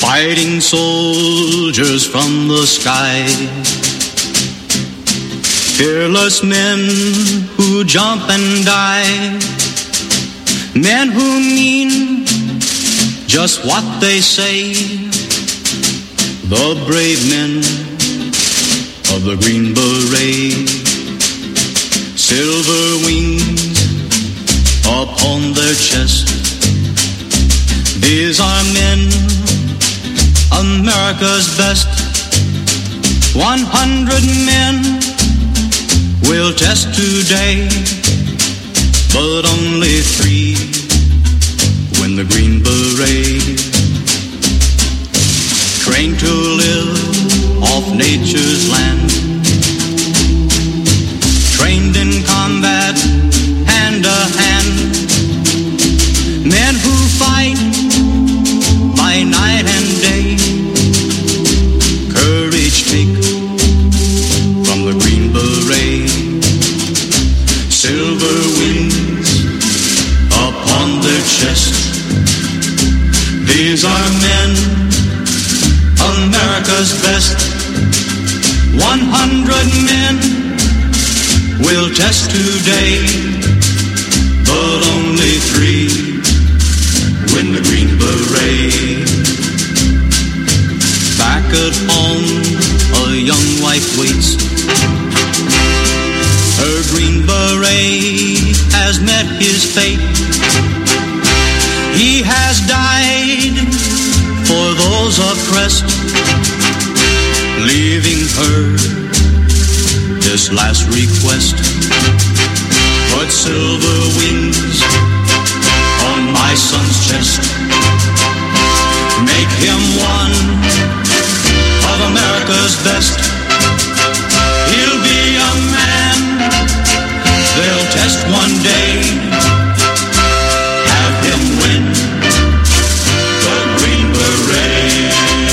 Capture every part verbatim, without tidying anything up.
fighting soldiers from the sky, fearless men who jump and die, men who mean just what they say, the brave men of the Green Beret, silver wings upon their chest. These are men, America's best. One hundred men will test today, but only three win the Green Beret. Trained to live off nature's land, trained in combat hand to hand, men who fight by night and day, courage take from the Green Beret, silver wings upon their chest. These are men, America's best. One hundred men will test today, but only three win the Green Beret. Back at home, a young wife waits. Her Green Beret has met his fate. He has died for those oppressed, leaving her this last request. Put silver wings on my son's chest. Make him one of America's best. He'll be a man they'll test one day. Have him win the Green Beret.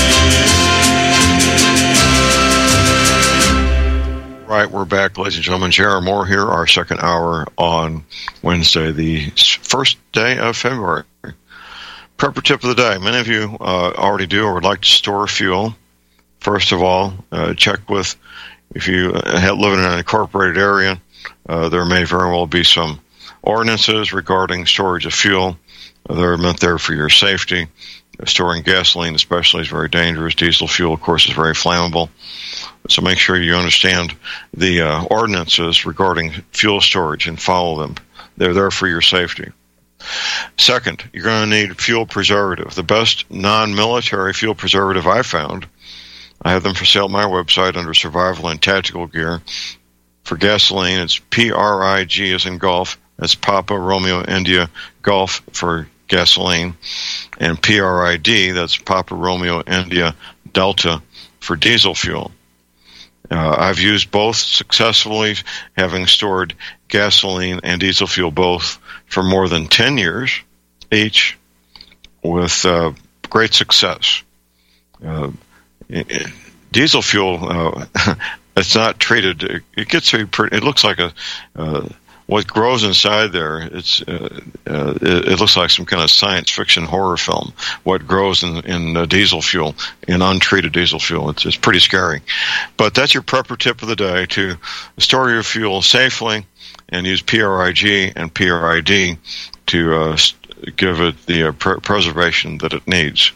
Right, we're back, ladies and gentlemen. Jared Moore here, our second hour on Wednesday, the first day of February. Prepper tip of the day. Many of you uh, already do or would like to store fuel. First of all, uh, check with, if you live in an incorporated area, uh, there may very well be some ordinances regarding storage of fuel. They're meant there for your safety. Storing gasoline especially is very dangerous. Diesel fuel, of course, is very flammable. So make sure you understand the uh, ordinances regarding fuel storage and follow them. They're there for your safety. Second, you're going to need fuel preservative. The best non-military fuel preservative I found, I have them for sale on my website under Survival and Tactical Gear. For gasoline, it's P R I G as in golf. That's Papa Romeo India Golf for gasoline. And P R I D, that's Papa Romeo India Delta for diesel fuel. Uh, I've used both successfully, having stored gasoline and diesel fuel both for more than ten years each with uh, great success. Uh, it, it, diesel fuel, uh, it's not treated, it, it gets very pretty, it looks like a, uh, what grows inside there, it's uh, uh, it, it looks like some kind of science fiction horror film. What grows in, in uh, diesel fuel, in untreated diesel fuel, it's, it's pretty scary. But that's your prepper tip of the day, to store your fuel safely and use P R I G and P R I D to uh, give it the uh, pr- preservation that it needs.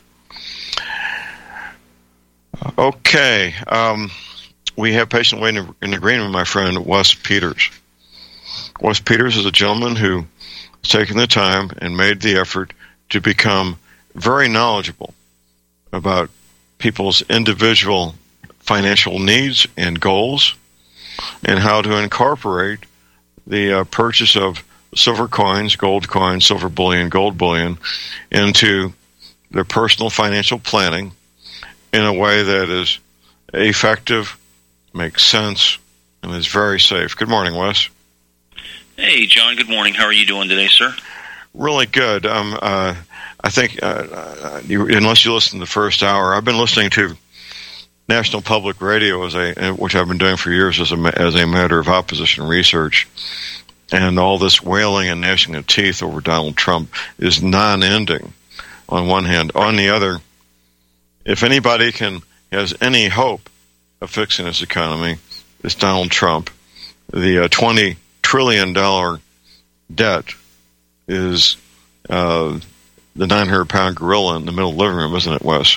Okay, um, we have patient waiting in the green room, my friend Wes Peters. Wes Peters is a gentleman who has taken the time and made the effort to become very knowledgeable about people's individual financial needs and goals, and how to incorporate the uh, purchase of silver coins, gold coins, silver bullion, gold bullion into their personal financial planning in a way that is effective, makes sense, and is very safe. Good morning, Wes. Hey, John. Good morning. How are you doing today, sir? Really good. Um, uh, I think, uh, uh, you, unless you listen to the first hour, I've been listening to National Public Radio, as a, which I've been doing for years as a, as a matter of opposition research, and all this wailing and gnashing of teeth over Donald Trump is non-ending on one hand. On the other, if anybody can has any hope of fixing this economy, it's Donald Trump. The uh, twenty trillion dollars debt is uh, the nine hundred pound gorilla in the middle living room, isn't it, Wes?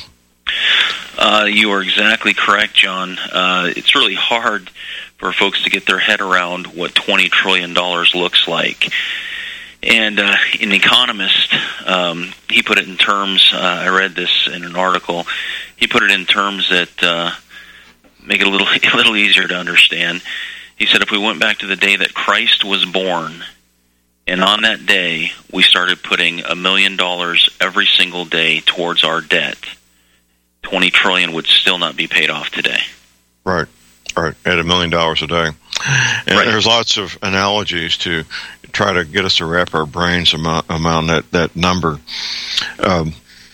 Uh, you are exactly correct, John. Uh, it's really hard for folks to get their head around what twenty trillion dollars looks like. And uh, an economist, um, he put it in terms, uh, I read this in an article, he put it in terms that uh, make it a little, a little easier to understand. He said if we went back to the day that Christ was born, and on that day we started putting a million dollars every single day towards our debt, twenty trillion dollars would still not be paid off today. Right, right, at a million dollars a day. And right. There's lots of analogies to try to get us to wrap our brains around, around that, that number. Um,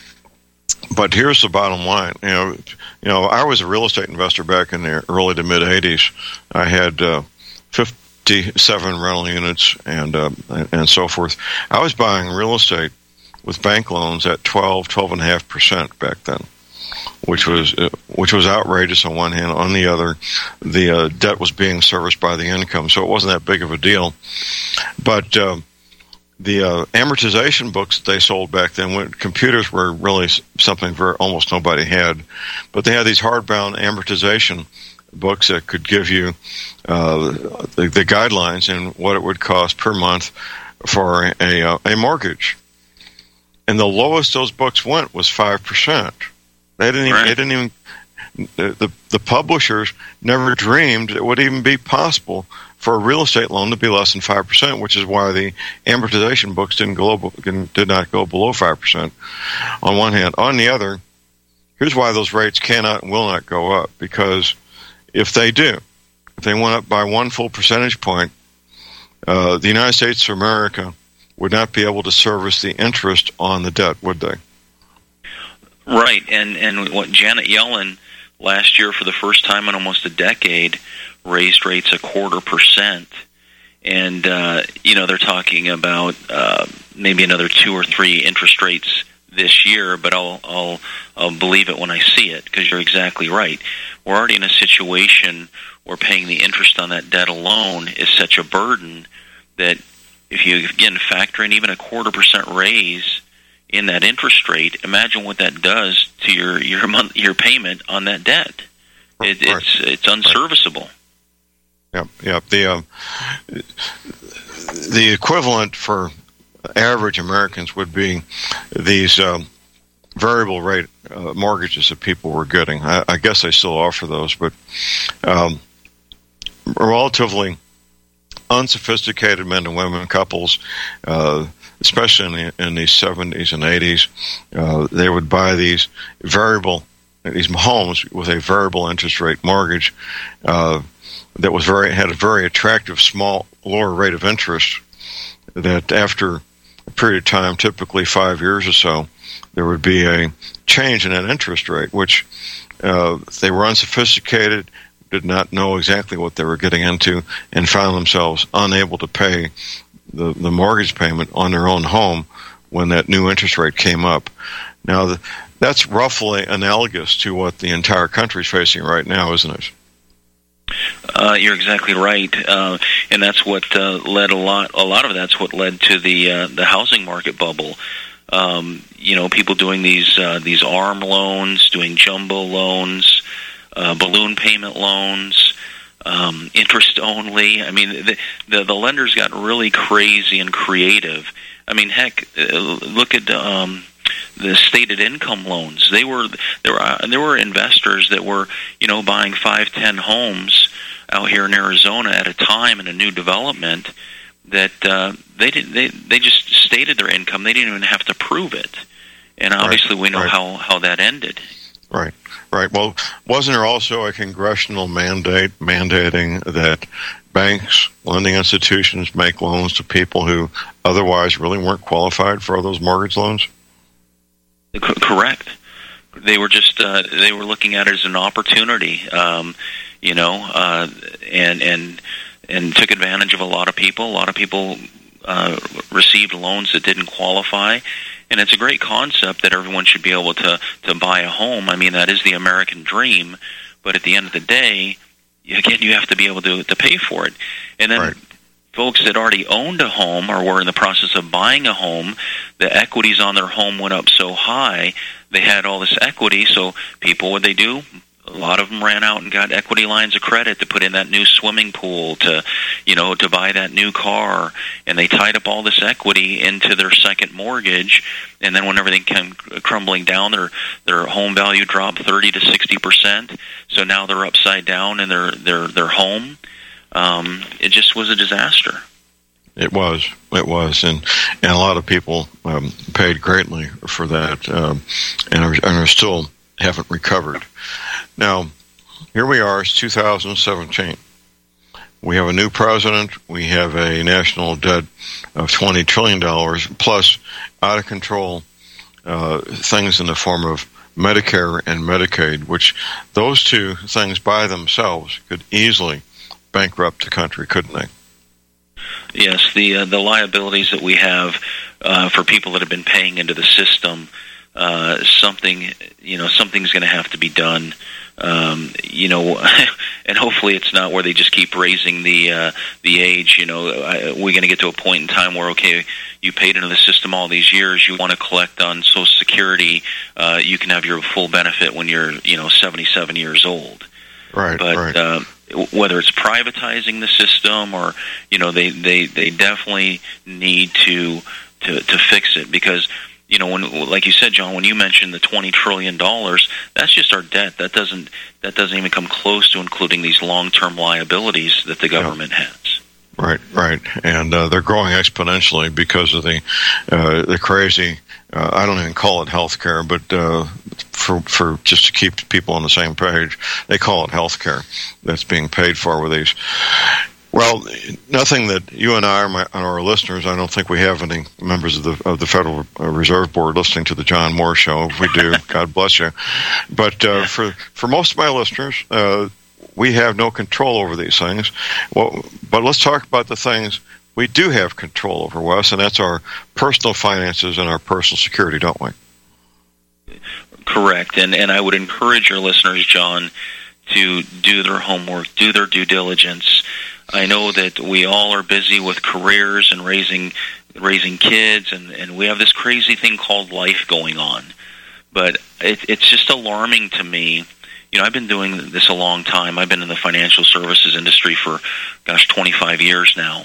but here's the bottom line. You know, you know, I was a real estate investor back in the early to mid eighties. I had uh, fifty-seven rental units and uh, and so forth. I was buying real estate with bank loans at twelve, twelve and a half percent back then, which was uh, which was outrageous on one hand. On the other, the uh, debt was being serviced by the income, so it wasn't that big of a deal. But uh, the uh, amortization books that they sold back then, when computers were really something very, almost nobody had, but they had these hardbound amortization books that could give you uh, the, the guidelines and what it would cost per month for a, a, a mortgage. And the lowest those books went was five percent. They didn't even, right. they didn't even the, the the publishers never dreamed it would even be possible for a real estate loan to be less than five percent, which is why the amortization books didn't go did not go below five percent. On one hand, on the other, here's why those rates cannot and will not go up. Because if they do, if they went up by one full percentage point, uh, the United States of America would not be able to service the interest on the debt, would they? Right, and and what Janet Yellen last year, for the first time in almost a decade, raised rates a quarter percent, and uh, you know they're talking about uh, maybe another two or three interest rates this year. But I'll I'll I'll believe it when I see it, because you're exactly right. We're already in a situation where paying the interest on that debt alone is such a burden that if you again factor in even a quarter percent raise in that interest rate, imagine what that does to your your month, your payment on that debt. It, right. It's it's unserviceable. Yep, yep. The um, the equivalent for average Americans would be these um, variable rate uh, mortgages that people were getting. I, I guess they still offer those, but um, relatively unsophisticated men and women, couples, uh, especially in the, in the seventies and eighties, uh, they would buy these variable, these homes with a variable interest rate mortgage uh, that was very had a very attractive small lower rate of interest. That after a period of time, typically five years or so, there would be a change in that interest rate, which uh, they were unsophisticated, did not know exactly what they were getting into, and found themselves unable to pay the, the mortgage payment on their own home when that new interest rate came up. Now, the, that's roughly analogous to what the entire country is facing right now, isn't it? Uh, you're exactly right, uh, and that's what uh, led a lot. A lot of that's what led to the uh, the housing market bubble. Um, you know, people doing these uh, these ARM loans, doing jumbo loans, uh, balloon payment loans. Um, interest only. I mean, the, the the lenders got really crazy and creative. I mean, heck, uh, look at um, the stated income loans. They were there were uh, there were investors that were you know buying five, ten homes out here in Arizona at a time in a new development that uh, they didn't. They they just stated their income. They didn't even have to prove it. And obviously, right, we know right. how how that ended. Right. Right. Well, wasn't there also a congressional mandate mandating that banks, lending institutions make loans to people who otherwise really weren't qualified for those mortgage loans? C- correct. They were just uh, they were looking at it as an opportunity, um, you know, uh, and and and took advantage of a lot of people. A lot of people uh, received loans that didn't qualify. And it's a great concept that everyone should be able to, to buy a home. I mean, that is the American dream. But at the end of the day, again, you have to be able to, to pay for it. And then right. folks that already owned a home or were in the process of buying a home, the equities on their home went up so high, they had all this equity. So people, what they do? A lot of them ran out and got equity lines of credit to put in that new swimming pool, to, you know, to buy that new car, and they tied up all this equity into their second mortgage. And then when everything came crumbling down, their their home value dropped thirty to sixty percent. So now they're upside down in their their their home. Um, it just was a disaster. It was, it was, and and a lot of people um, paid greatly for that, um, and are, and are still haven't recovered. Now, here we are, it's two thousand seventeen. We have a new president. We have a national debt of twenty trillion dollars, plus out of control uh, things in the form of Medicare and Medicaid, which those two things by themselves could easily bankrupt the country, couldn't they? Yes, the uh, the liabilities that we have uh, for people that have been paying into the system, uh, something you know, something's going to have to be done. Um, you know, and hopefully it's not where they just keep raising the uh, the age. You know, I, we're going to get to a point in time where, okay, you paid into the system all these years, you want to collect on Social Security, uh, you can have your full benefit when you're, you know, seventy-seven years old. Right, but, right. Uh, whether it's privatizing the system or, you know, they, they, they definitely need to, to to fix it, because, you know, when, like you said, John, when you mentioned the twenty trillion dollars, that's just our debt. That doesn't that doesn't even come close to including these long-term liabilities that the government yeah. has. Right, right, and uh, they're growing exponentially because of the uh, the crazy. Uh, I don't even call it health care, but uh, for for just to keep people on the same page, they call it health care that's being paid for with these. Well, nothing that you and I or, my, or our listeners, I don't think we have any members of the of the Federal Reserve Board listening to the John Moore Show. If we do, God bless you. But uh, for for most of my listeners, uh, we have no control over these things. Well, but let's talk about the things we do have control over, Wes, and that's our personal finances and our personal security, don't we? Correct. And and I would encourage your listeners, John, to do their homework, do their due diligence. I know that we all are busy with careers and raising raising kids, and, and we have this crazy thing called life going on. But it, it's just alarming to me. You know, I've been doing this a long time. I've been in the financial services industry for, gosh, twenty-five years now.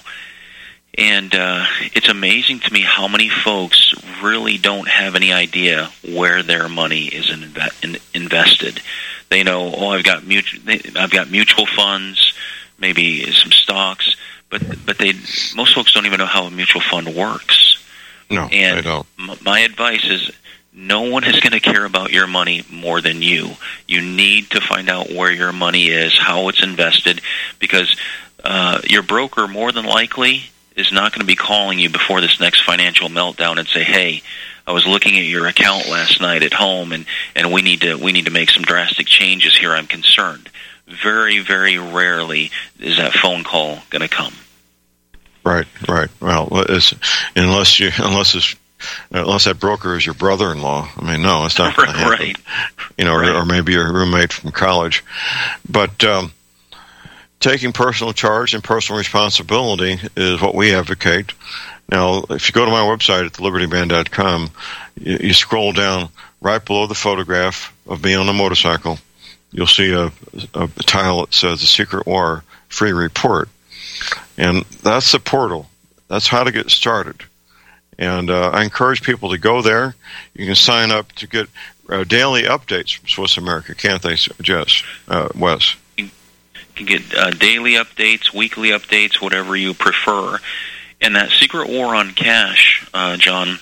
And uh, it's amazing to me how many folks really don't have any idea where their money is inve- in, invested. They know, oh, I've got mutual, I've got mutual funds, maybe some stocks, but but they most folks don't even know how a mutual fund works. No, and they don't. M- my advice is, no one is going to care about your money more than you. You need to find out where your money is, how it's invested, because uh, your broker more than likely is not going to be calling you before this next financial meltdown and say, hey, I was looking at your account last night at home, and, and we need to we need to make some drastic changes here. I'm concerned. Very, very rarely is that phone call going to come. Right, right. Well, it's, unless you unless it's unless that broker is your brother-in-law. I mean, no, it's not going to happen. Right. You know, right. or, or maybe your roommate from college. But um, taking personal charge and personal responsibility is what we advocate. Now, if you go to my website at the liberty band dot com, you, you scroll down right below the photograph of me on a motorcycle. You'll see a, a, a tile that says the Secret War Free Report. And that's the portal. That's how to get started. And uh, I encourage people to go there. You can sign up to get uh, daily updates from Swiss America, can't they, Jess, uh, Wes? You can get uh, daily updates, weekly updates, whatever you prefer. And that Secret War on Cash, uh, John,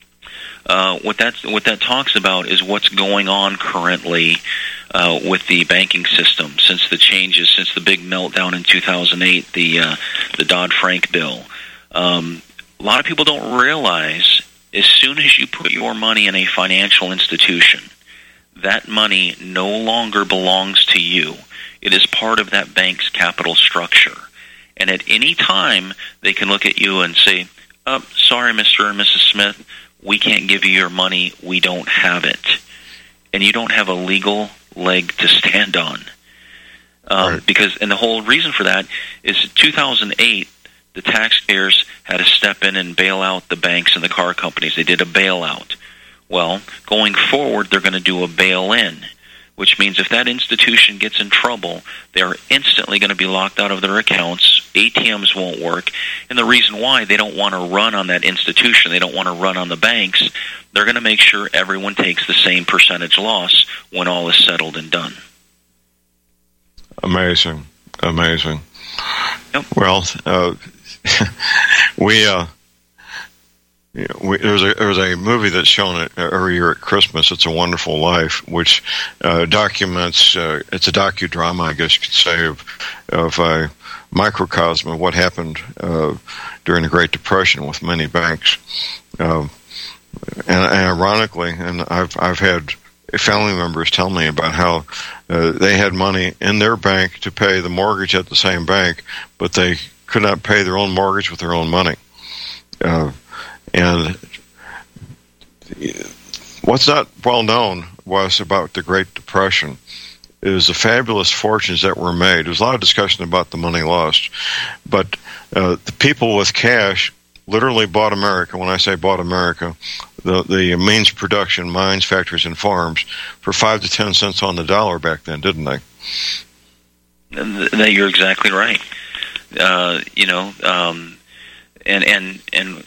uh, what that what that talks about is what's going on currently uh, with the banking system since the changes, since the big meltdown in two thousand eight, the uh, the Dodd-Frank bill. Um, a lot of people don't realize, as soon as you put your money in a financial institution, that money no longer belongs to you. It is part of that bank's capital structure. And at any time, they can look at you and say, uh, sorry, Mister and Missus Smith, we can't give you your money. We don't have it. And you don't have a legal leg to stand on. Um, right. Because, and the whole reason for that is in two thousand eight, the taxpayers had to step in and bail out the banks and the car companies. They did a bailout. Well, going forward, they're going to do a bail-in, which means if that institution gets in trouble, they're instantly going to be locked out of their accounts. A T Ms won't work. And the reason why, they don't want to run on that institution. They don't want to run on the banks. They're going to make sure everyone takes the same percentage loss when all is settled and done. Amazing. Amazing. Yep. Well, uh, we... Uh, We, there's a there's a movie that's shown every year at Christmas. It's a Wonderful Life, which uh, documents. Uh, it's a docudrama, I guess you could say, of of a microcosm of what happened uh, during the Great Depression with many banks. Uh, and, and ironically, and I've I've had family members tell me about how uh, they had money in their bank to pay the mortgage at the same bank, but they could not pay their own mortgage with their own money. Uh, And what's not well known was about the Great Depression is the fabulous fortunes that were made. There's a lot of discussion about the money lost, but uh, the people with cash literally bought America. When I say bought America, the the means of production, mines, factories, and farms, for five to ten cents on the dollar back then, didn't they? That you're exactly right. Uh, you know, um, and and and.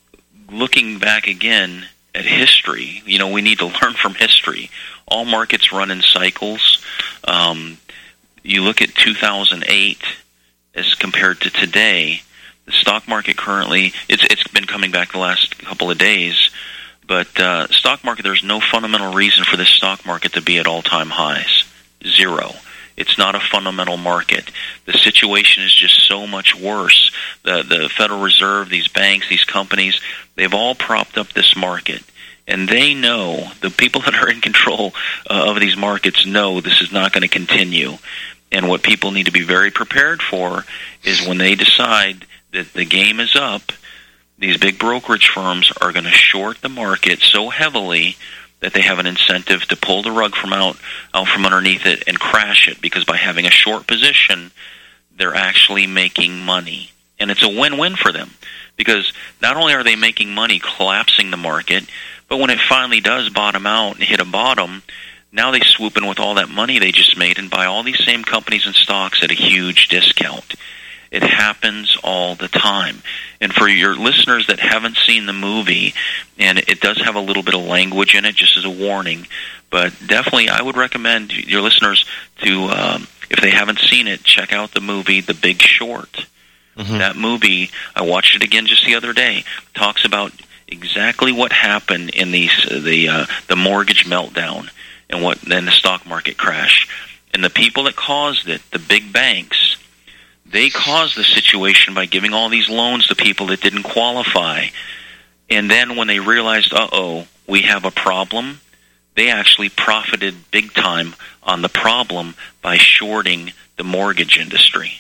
Looking back again at history, you know, we need to learn from history. All markets run in cycles. Um, you look at two thousand eight as compared to today, the stock market currently, it's it's been coming back the last couple of days, but uh, stock market, there's no fundamental reason for this stock market to be at all-time highs. Zero. It's not a fundamental market. The situation is just so much worse. The the Federal Reserve, these banks, these companies, they've all propped up this market. And they know, the people that are in control uh, of these markets know this is not going to continue. And what people need to be very prepared for is when they decide that the game is up, these big brokerage firms are going to short the market so heavily that they have an incentive to pull the rug from out, out from underneath it and crash it, because by having a short position, they're actually making money. And it's a win-win for them, because not only are they making money collapsing the market, but when it finally does bottom out and hit a bottom, now they swoop in with all that money they just made and buy all these same companies and stocks at a huge discount. It happens all the time. And for your listeners that haven't seen the movie, and it does have a little bit of language in it, just as a warning, but definitely I would recommend your listeners to, um, if they haven't seen it, check out the movie The Big Short. Mm-hmm. That movie, I watched it again just the other day, talks about exactly what happened in the the uh, the mortgage meltdown and what then the stock market crash. And the people that caused it, the big banks, they caused the situation by giving all these loans to people that didn't qualify. And then when they realized, uh-oh, we have a problem, they actually profited big time on the problem by shorting the mortgage industry.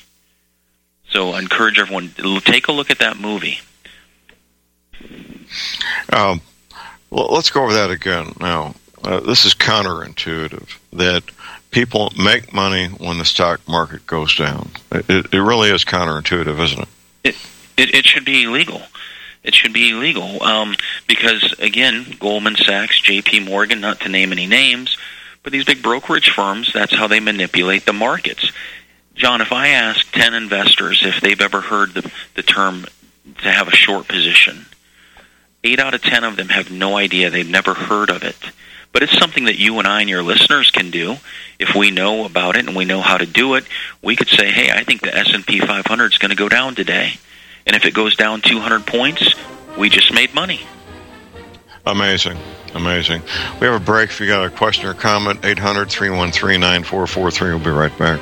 So I encourage everyone, take a look at that movie. Um, well, let's go over that again now. Uh, this is counterintuitive, that people make money when the stock market goes down. It, it really is counterintuitive, isn't it? It, it, it should be illegal. It should be illegal um, because, again, Goldman Sachs, J P Morgan, not to name any names, but these big brokerage firms, that's how they manipulate the markets. John, if I ask ten investors if they've ever heard the, the term to have a short position, eight out of ten of them have no idea. They've never heard of it. But it's something that you and I and your listeners can do. If we know about it and we know how to do it, we could say, hey, I think the S and P five hundred is going to go down today. And if it goes down two hundred points, we just made money. Amazing. Amazing. We have a break. If you got a question or comment, eight hundred, three one three, nine four four three. We'll be right back.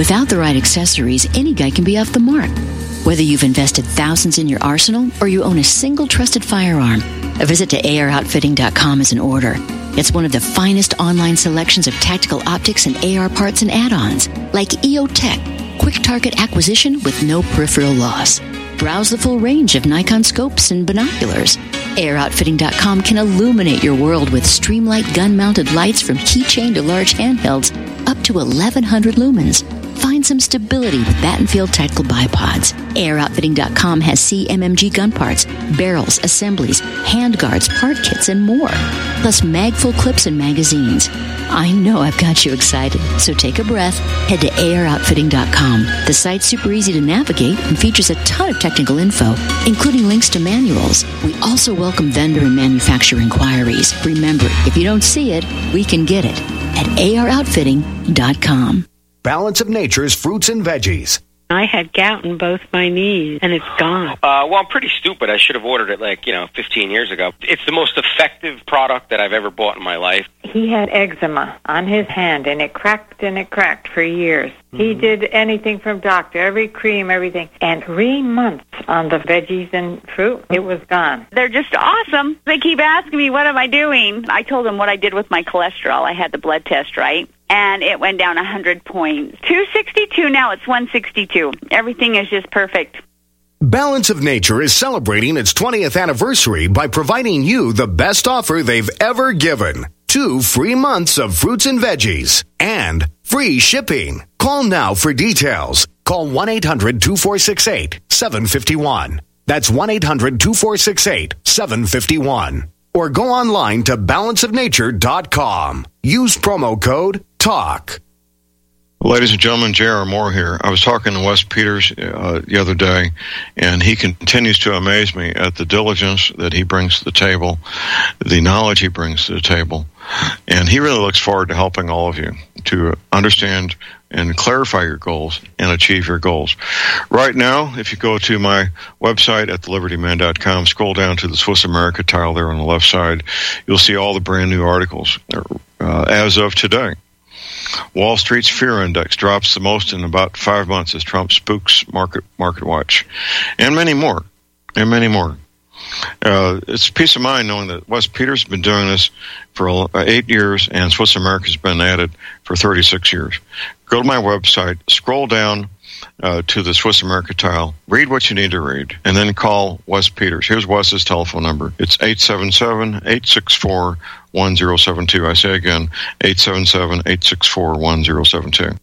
Without the right accessories, any guy can be off the mark. Whether you've invested thousands in your arsenal or you own a single trusted firearm, a visit to A R outfitting dot com is in order. It's one of the finest online selections of tactical optics and A R parts and add-ons, like E O Tech, quick target acquisition with no peripheral loss. Browse the full range of Nikon scopes and binoculars. A R outfitting dot com can illuminate your world with Streamlight gun-mounted lights from keychain to large handhelds up to eleven hundred lumens. Find some stability with Battenfield Tactical Bipods. A R outfitting dot com has C M M G gun parts, barrels, assemblies, handguards, part kits, and more. Plus mag-full clips and magazines. I know I've got you excited, so take a breath. Head to A R outfitting dot com. The site's super easy to navigate and features a ton of technical info, including links to manuals. We also welcome vendor and manufacturer inquiries. Remember, if you don't see it, we can get it at A R outfitting dot com. Balance of Nature's fruits and veggies. I had gout in both my knees, and it's gone. Uh, well, I'm pretty stupid. I should have ordered it, like, you know, fifteen years ago. It's the most effective product that I've ever bought in my life. He had eczema on his hand, and it cracked and it cracked for years. Mm-hmm. He did anything from doctor, every cream, everything. And three months on the veggies and fruit, it was gone. They're just awesome. They keep asking me, what am I doing? I told them what I did with my cholesterol. I had the blood test, right? And it went down one hundred points. two sixty-two, now it's one sixty-two. Everything is just perfect. Balance of Nature is celebrating its twentieth anniversary by providing you the best offer they've ever given. Two free months of fruits and veggies and free shipping. Call now for details. Call one eight hundred two four six eight seven five one. That's one eight hundred two four six eight seven five one. Or go online to balance of nature dot com. Use promo code TALK. Ladies and gentlemen, J R. Moore here. I was talking to Wes Peters uh, the other day, and he continues to amaze me at the diligence that he brings to the table, the knowledge he brings to the table, and he really looks forward to helping all of you to understand and clarify your goals and achieve your goals. Right now, if you go to my website at the liberty man dot com, scroll down to the Swiss America tile there on the left side, you'll see all the brand new articles uh, as of today. Wall Street's fear index drops the most in about five months as Trump spooks Market Market Watch, and many more, and many more. Uh, it's peace of mind knowing that Wes Peters has been doing this for eight years, and Swiss America has been at it for thirty-six years. Go to my website, scroll down uh, to the Swiss America tile, read what you need to read, and then call Wes Peters. Here's Wes's telephone number. It's eight seven seven, eight six four, one zero seven two. I say again, eight seven seven, eight six four, one zero seven two.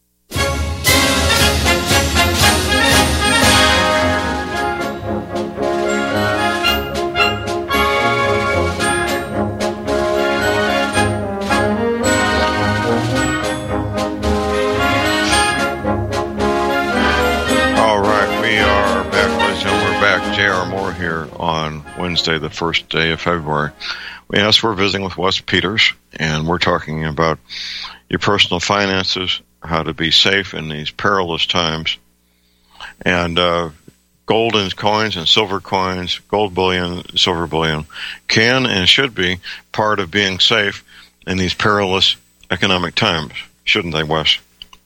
J R. Moore here on Wednesday, the first day of February. Yes, we're visiting with Wes Peters, and we're talking about your personal finances, how to be safe in these perilous times, and uh, gold and coins and silver coins, gold bullion, silver bullion, can and should be part of being safe in these perilous economic times, shouldn't they, Wes?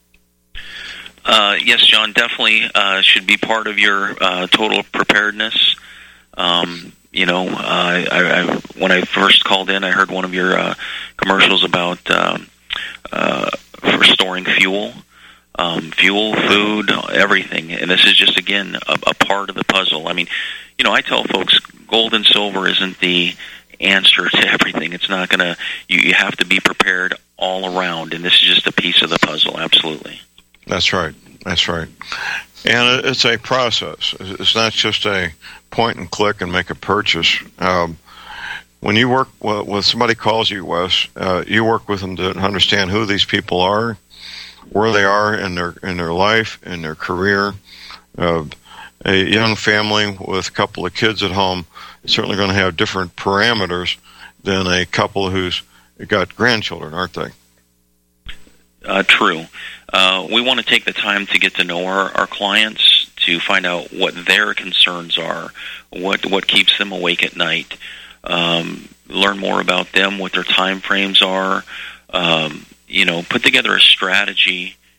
Uh, yes, John, definitely uh, should be part of your uh, total preparedness. Um, you know, uh, I, I, when I first called in, I heard one of your uh, commercials about uh, uh, for storing fuel, um, fuel, food, everything. And this is just, again, a, a part of the puzzle. I mean, you know, I tell folks gold and silver isn't the answer to everything. It's not going to, you, you have to be prepared all around, and this is just a piece of the puzzle, absolutely. That's right. That's right. And it's a process. It's not just a point and click and make a purchase. Um, when you work, well, when somebody calls you, Wes, uh, you work with them to understand who these people are, where they are in their in their life, in their career. Uh, a young family with a couple of kids at home is certainly going to have different parameters than a couple who's got grandchildren, aren't they? Uh, true. Uh, we want to take the time to get to know our, our clients, to find out what their concerns are, what what keeps them awake at night, um, learn more about them, what their time frames are, um, you know, put together a strategy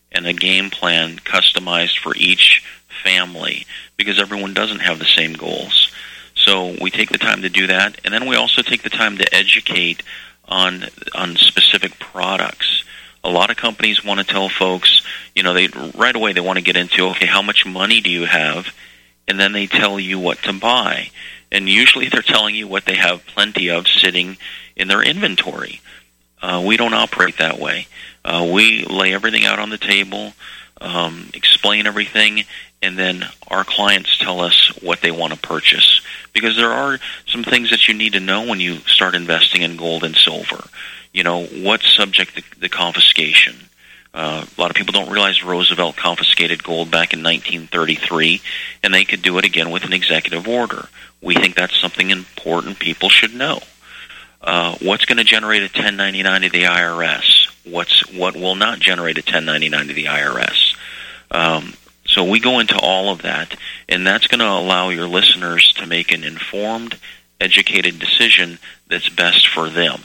and a game plan customized for each family, because everyone doesn't have the same goals. So we take the time to do that, and then we also take the time to educate on on specific products. A lot of companies want to tell folks, you know, they right away they want to get into, okay, how much money do you have? And then they tell you what to buy. And usually they're telling you what they have plenty of sitting in their inventory. Uh, we don't operate that way. Uh, we lay everything out on the table, um, explain everything, and then our clients tell us what they want to purchase. Because there are some things that you need to know when you start investing in gold and silver. You know, what's subject to the confiscation? Uh, a lot of people don't realize Roosevelt confiscated gold back in nineteen thirty-three, and they could do it again with an executive order. We think that's something important people should know. Uh, what's going to generate a ten ninety-nine to the I R S? What's what will not generate a ten ninety-nine to the I R S? Um, so we go into all of that, and that's going to allow your listeners to make an informed, educated decision that's best for them.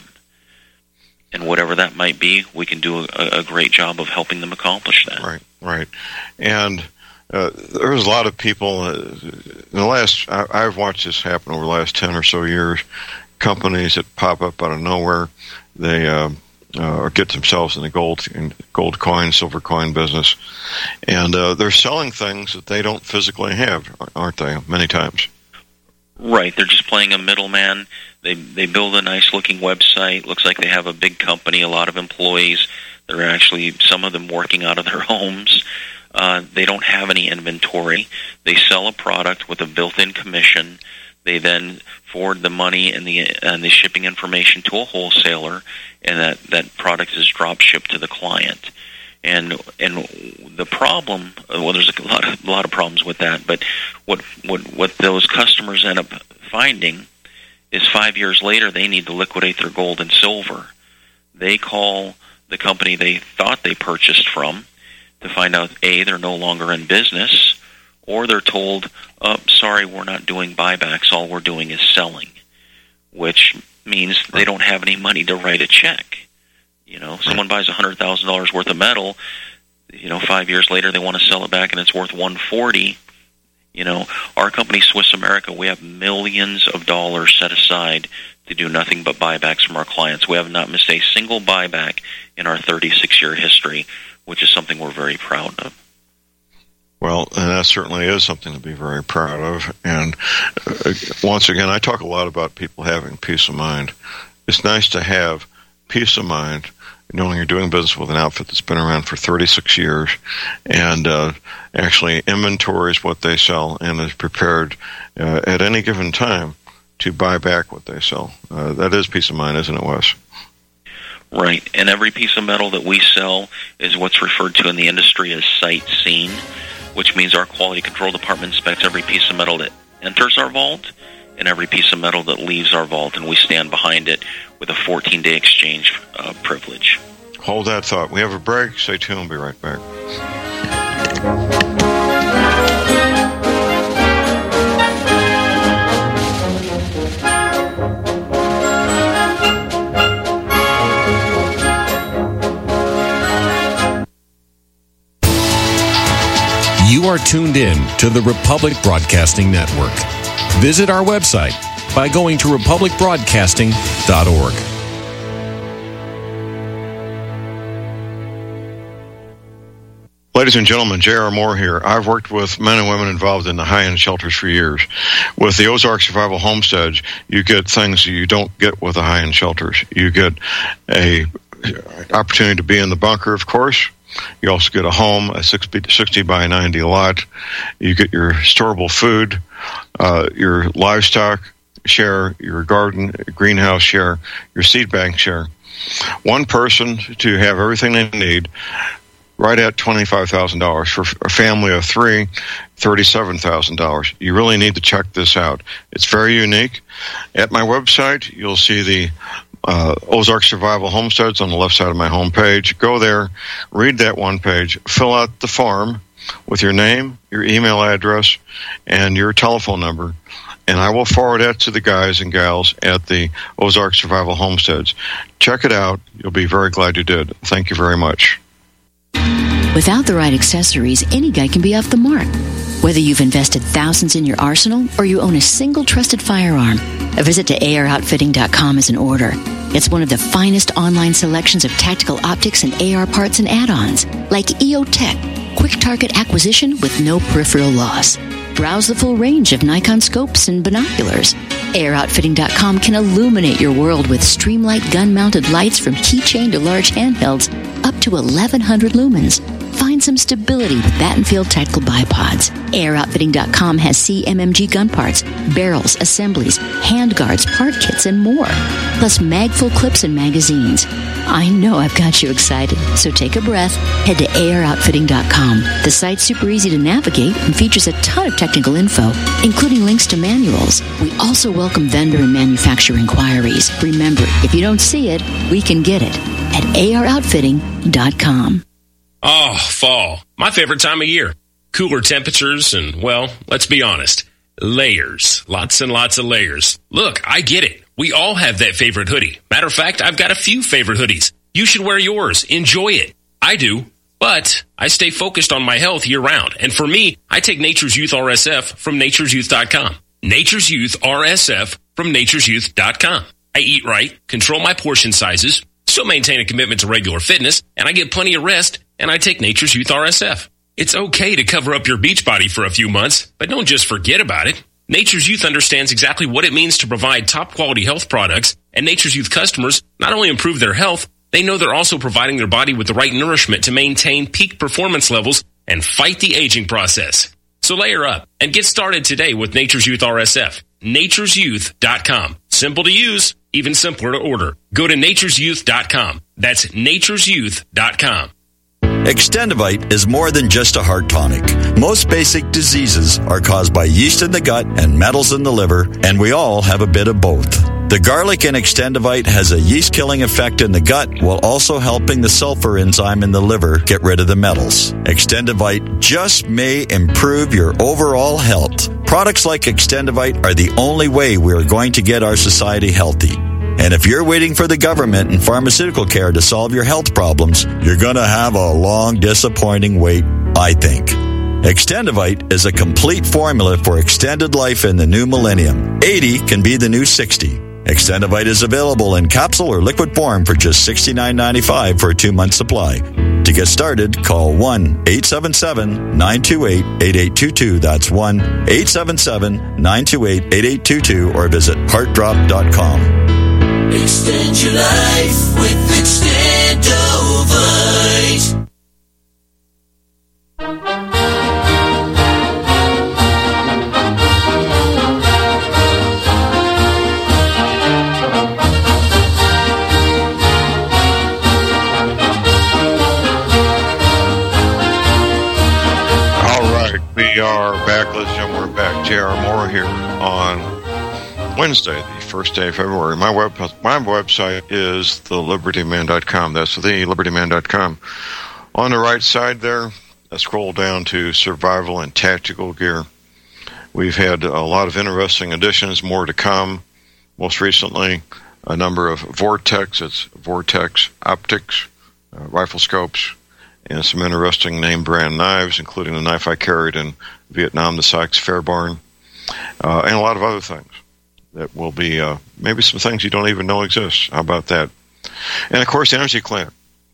And whatever that might be, we can do a, a great job of helping them accomplish that. Right, right. And uh, there's a lot of people, uh, in the last, I, I've watched this happen over the last ten or so years, companies that pop up out of nowhere, they uh, uh, get themselves in the gold, in gold coin, silver coin business, and uh, they're selling things that they don't physically have, aren't they, many times? Right, they're just playing a middleman. They they build a nice-looking website. Looks like they have a big company, a lot of employees. They're actually, some of them working out of their homes. Uh, they don't have any inventory. They sell a product with a built-in commission. They then forward the money and the and the shipping information to a wholesaler, and that, that product is drop shipped to the client. And and the problem, well, there's a lot of, a lot of problems with that, but what, what what those customers end up finding is five years later they need to liquidate their gold and silver. They call the company they thought they purchased from to find out, A, they're no longer in business, or they're told, oh, sorry, we're not doing buybacks, all we're doing is selling, which means they don't have any money to write a check. You know, someone buys one hundred thousand dollars worth of metal, you know, five years later they want to sell it back and it's worth one hundred forty thousand dollars. You know, our company, Swiss America, we have millions of dollars set aside to do nothing but buybacks from our clients. We have not missed a single buyback in our thirty-six year history, which is something we're very proud of. Well, and that certainly is something to be very proud of. And uh, once again, I talk a lot about people having peace of mind. It's nice to have peace of mind knowing you're doing business with an outfit that's been around for thirty-six years and uh, actually inventories what they sell and is prepared uh, at any given time to buy back what they sell. Uh, that is peace of mind, isn't it, Wes? Right, and every piece of metal that we sell is what's referred to in the industry as sight seen, which means our quality control department inspects every piece of metal that enters our vault and every piece of metal that leaves our vault, and we stand behind it with a fourteen day exchange uh, privilege. Hold that thought. We have a break. Stay tuned. We'll be right back. You are tuned in to the Republic Broadcasting Network. Visit our website by going to republic broadcasting dot org. Ladies and gentlemen, J R. Moore here. I've worked with men and women involved in the high-end shelters for years. With the Ozark Survival Homestead, you get things you don't get with the high-end shelters. You get a opportunity to be in the bunker, of course. You also get a home, a sixty by ninety lot. You get your storable food, uh, your livestock share, your garden, greenhouse share, your seed bank share. One person to have everything they need, right at twenty-five thousand dollars. For a family of three, thirty-seven thousand dollars. You really need to check this out. It's very unique. At my website, you'll see the uh, Ozark Survival Homesteads on the left side of my homepage. Go there, read that one page, fill out the form with your name, your email address, and your telephone number, and I will forward that to the guys and gals at the Ozark Survival Homesteads. Check it out. You'll be very glad you did. Thank you very much. Without the right accessories, any guy can be off the mark. Whether you've invested thousands in your arsenal or you own a single trusted firearm, a visit to A R outfitting dot com is in order. It's one of the finest online selections of tactical optics and A R parts and add-ons, like E O Tech, quick target acquisition with no peripheral loss. Browse the full range of Nikon scopes and binoculars. A R outfitting dot com can illuminate your world with Streamlight gun-mounted lights from keychain to large handhelds up to eleven hundred lumens. Find some stability with Battenfield Tactical Bipods. A R outfitting dot com has C M M G gun parts, barrels, assemblies, handguards, part kits, and more. Plus mag-full clips and magazines. I know I've got you excited, so take a breath. Head to A R outfitting dot com. The site's super easy to navigate and features a ton of technical info, including links to manuals. We also welcome vendor and manufacturer inquiries. Remember, if you don't see it, we can get it at A R outfitting dot com. Oh, fall. My favorite time of year. Cooler temperatures and, well, let's be honest, layers. Lots and lots of layers. Look, I get it. We all have that favorite hoodie. Matter of fact, I've got a few favorite hoodies. You should wear yours. Enjoy it. I do. But I stay focused on my health year-round. And for me, I take Nature's Youth R S F from natures youth dot com. Nature's Youth R S F from natures youth dot com. I eat right, control my portion sizes, still maintain a commitment to regular fitness, and I get plenty of rest, and I take Nature's Youth R S F. It's okay to cover up your beach body for a few months, but don't just forget about it. Nature's Youth understands exactly what it means to provide top-quality health products, and Nature's Youth customers not only improve their health, they know they're also providing their body with the right nourishment to maintain peak performance levels and fight the aging process. So layer up and get started today with Nature's Youth R S F. natures youth dot com. Simple to use, even simpler to order. Go to natures youth dot com. That's natures youth dot com. Extendivite is more than just a heart tonic. Most basic diseases are caused by yeast in the gut and metals in the liver, and we all have a bit of both. The garlic in Extendivite has a yeast-killing effect in the gut while also helping the sulfur enzyme in the liver get rid of the metals. Extendivite just may improve your overall health. Products like Extendivite are the only way we are going to get our society healthy. And if you're waiting for the government and pharmaceutical care to solve your health problems, you're going to have a long, disappointing wait, I think. Extendivite is a complete formula for extended life in the new millennium. eighty can be the new sixty. Extendivite is available in capsule or liquid form for just sixty-nine ninety-five for a two-month supply. To get started, call one eight seven seven, nine two eight, eight eight two two. That's one eight seven seven, nine two eight, eight eight two two or visit heart drop dot com. Extend your life with Extendovite. We are back, ladies and gentlemen. We're back. J R Moore here on Wednesday, the first day of February. My web my website is the liberty man dot com. That's the liberty man dot com. On the right side there, I scroll down to survival and tactical gear. We've had a lot of interesting additions, more to come. Most recently, a number of Vortex, it's Vortex Optics, uh, rifle scopes, and some interesting name brand knives, including the knife I carried in Vietnam, the Sykes Fairbairn, uh, and a lot of other things that will be uh, maybe some things you don't even know exist. How about that? And, of course, Energy Cleaner.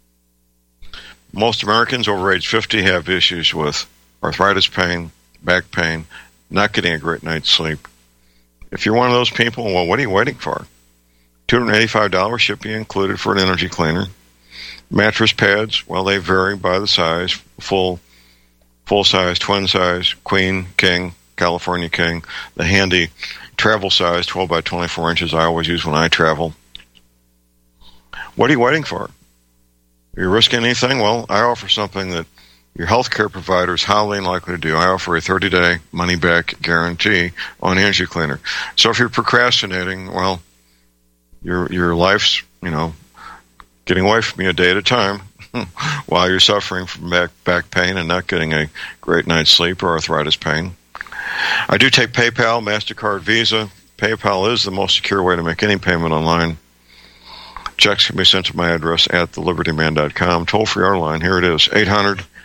Most Americans over age fifty have issues with arthritis pain, back pain, not getting a great night's sleep. If you're one of those people, well, what are you waiting for? two hundred eighty-five dollars shipping included for an Energy Cleaner. Mattress pads, well, they vary by the size, full, full size, twin size, queen, king, California king, the handy travel size, twelve by twenty-four inches I always use when I travel. What are you waiting for? Are you risking anything? Well, I offer something that your healthcare provider is highly unlikely to do. I offer a thirty-day money-back guarantee on Energy Cleaner. So if you're procrastinating, well, your your life's, you know, getting away from you a day at a time while you're suffering from back, back pain and not getting a great night's sleep or arthritis pain. I do take PayPal, MasterCard, Visa. PayPal is the most secure way to make any payment online. Checks can be sent to my address at the liberty man dot com. Toll-free our line. Here it is, eight hundred,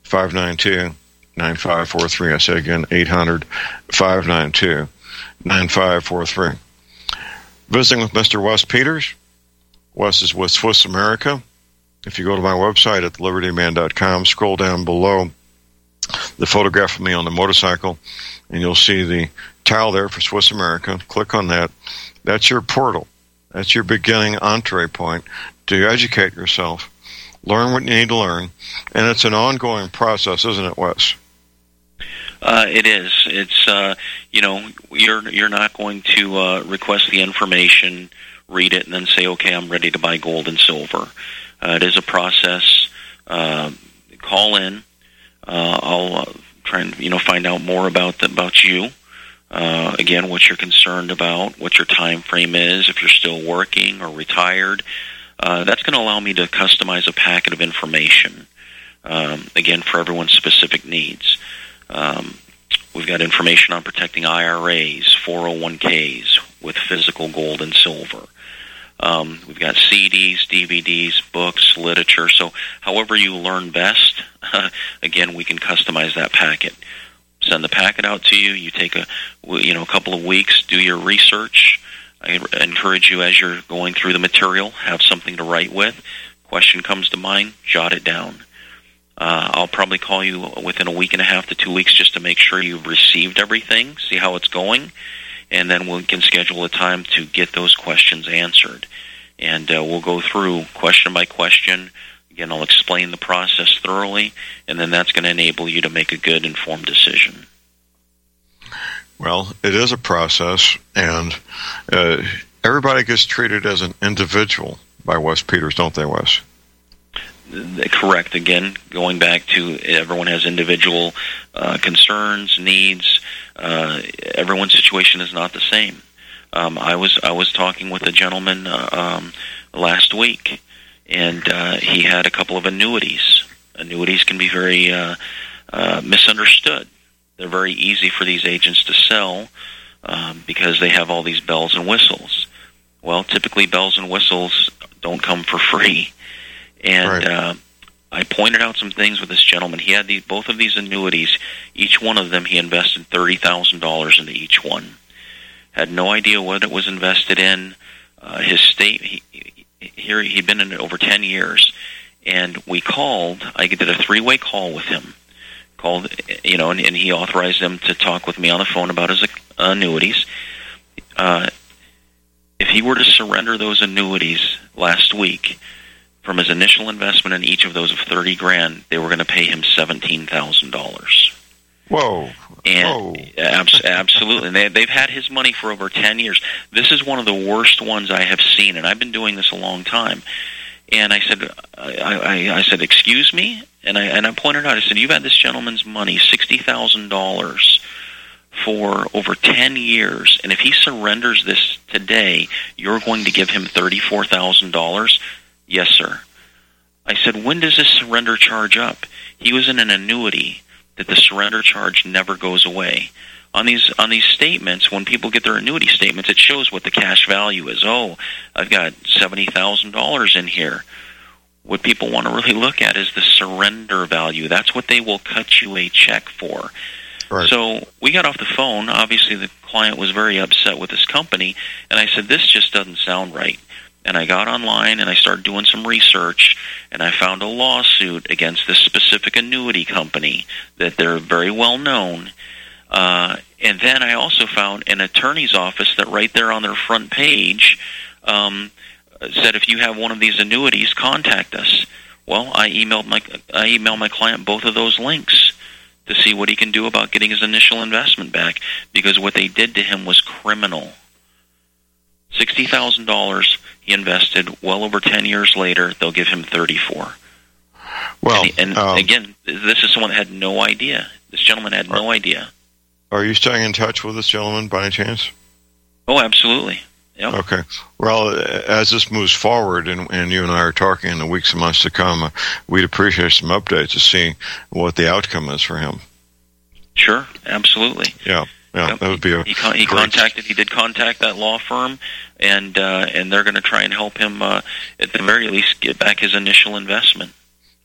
five nine two, nine five four three. I say again, eight hundred, five nine two, nine five four three. Visiting with Mister Wes Peters. Wes is with Swiss America. If you go to my website at liberty man dot com, scroll down below the photograph of me on the motorcycle, and you'll see the tile there for Swiss America. Click on that. That's your portal. That's your beginning entree point to educate yourself, learn what you need to learn, and it's an ongoing process, isn't it, Wes? Uh, it is. It's uh, you know, you're you're not going to uh, request the information, read it, and then say, okay, I'm ready to buy gold and silver. Uh, it is a process. Uh, call in. Uh, I'll uh, try and you know find out more about the, about you. Uh, again, what you're concerned about, what your time frame is, if you're still working or retired. Uh, that's going to allow me to customize a packet of information. Um, again, for everyone's specific needs. Um, we've got information on protecting I R As, four oh one k's with physical gold and silver. Um, we've got C Ds, D V Ds, books, literature. So however you learn best, again, we can customize that packet. Send the packet out to you. You take a, you know, a couple of weeks, do your research. I encourage you as you're going through the material, have something to write with. Question comes to mind, jot it down. Uh, I'll probably call you within a week and a half to two weeks just to make sure you've received everything, see how it's going, and then we can schedule a time to get those questions answered. And uh, we'll go through question by question. Again, I'll explain the process thoroughly, and then that's going to enable you to make a good, informed decision. Well, it is a process, and uh, everybody gets treated as an individual by Wes Peters, don't they, Wes? Correct. Again, going back to everyone has individual uh, concerns, needs. Uh, everyone's situation is not the same. Um, I was I was talking with a gentleman uh, um, last week, and uh, he had a couple of annuities. Annuities can be very uh, uh, misunderstood. They're very easy for these agents to sell um, because they have all these bells and whistles. Well, typically bells and whistles don't come for free. And right. uh, I pointed out some things with this gentleman. He had these, both of these annuities. Each one of them, he invested thirty thousand dollars into each one. Had no idea what it was invested in. Uh, his state, he, he, here he'd been in it over ten years. And we called. I did a three-way call with him. Called, you know, and, and he authorized them to talk with me on the phone about his uh, annuities. Uh, if he were to surrender those annuities last week, from his initial investment in each of those of thirty grand, they were going to pay him seventeen thousand dollars. Whoa! And Whoa. Abs- absolutely, and they, they've had his money for over ten years. This is one of the worst ones I have seen, and I've been doing this a long time. And I said, I, I, I said, excuse me, and I and I pointed out, I said, you've had this gentleman's money, sixty thousand dollars, for over ten years, and if he surrenders this today, you're going to give him thirty-four thousand dollars. Yes, sir. I said, when does this surrender charge up? He was in an annuity that the surrender charge never goes away. On these on these statements, when people get their annuity statements, it shows what the cash value is. Oh, I've got seventy thousand dollars in here. What people want to really look at is the surrender value. That's what they will cut you a check for. Right. So we got off the phone. Obviously, the client was very upset with this company, and I said, this just doesn't sound right. And I got online and I started doing some research, and I found a lawsuit against this specific annuity company that they're very well known. Uh, and then I also found an attorney's office that right there on their front page um, said, if you have one of these annuities, contact us. Well, I emailed my I emailed my client both of those links to see what he can do about getting his initial investment back, because what they did to him was criminal. sixty thousand dollars he invested. Well over ten years later, they'll give him thirty-four. Well, and, and um, again, this is someone that had no idea. This gentleman had no idea. Are you staying in touch with this gentleman by any chance? Oh, absolutely. Yep. Okay. Well, as this moves forward, and, and you and I are talking in the weeks and months to come, uh, we'd appreciate some updates to see what the outcome is for him. Sure, absolutely. Yeah. Yeah, that would be a he, con- he contacted. He did contact that law firm, and uh, and they're going to try and help him uh, at the very least get back his initial investment.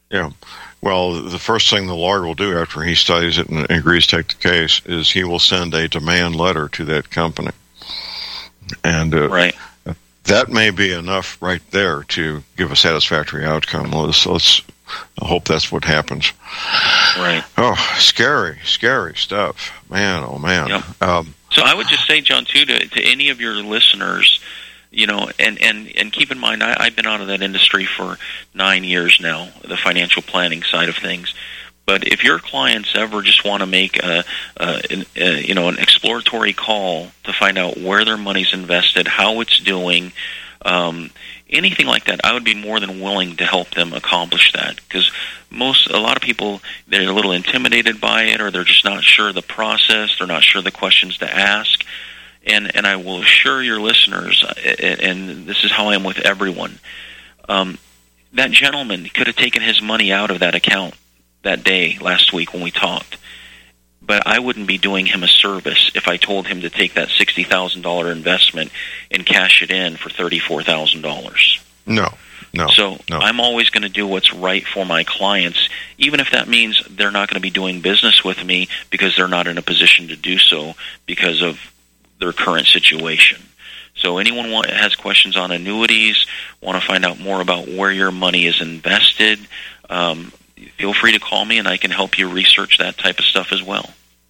Yeah. Well, the first thing the lawyer will do after he studies it and agrees to take the case is he will send a demand letter to that company. And uh, right. that may be enough right there to give a satisfactory outcome. Let's, let's hope that's what happens. Right. Oh, scary, scary stuff. Man, oh, man. Yep. Um, so I would just say, John, too, to, to any of your listeners, you know, and, and, and keep in mind, I, I've been out of that industry for nine years now, the financial planning side of things. But if your clients ever just want to make a, a, a you know, an exploratory call to find out where their money's invested, how it's doing, um, anything like that, I would be more than willing to help them accomplish that. Because most, a lot of people, they're a little intimidated by it, or they're just not sure of the process, they're not sure of the questions to ask. And and I will assure your listeners, and this is how I am with everyone, um, that gentleman could have taken his money out of that account that day last week when we talked. But I wouldn't be doing him a service if I told him to take that sixty thousand dollars investment and cash it in for thirty-four thousand dollars. No, no. So no. I'm always going to do what's right for my clients, even if that means they're not going to be doing business with me because they're not in a position to do so because of their current situation. So anyone want, has questions on annuities, want to find out more about where your money is invested, um, feel free to call me and I can help you research that type of stuff as well.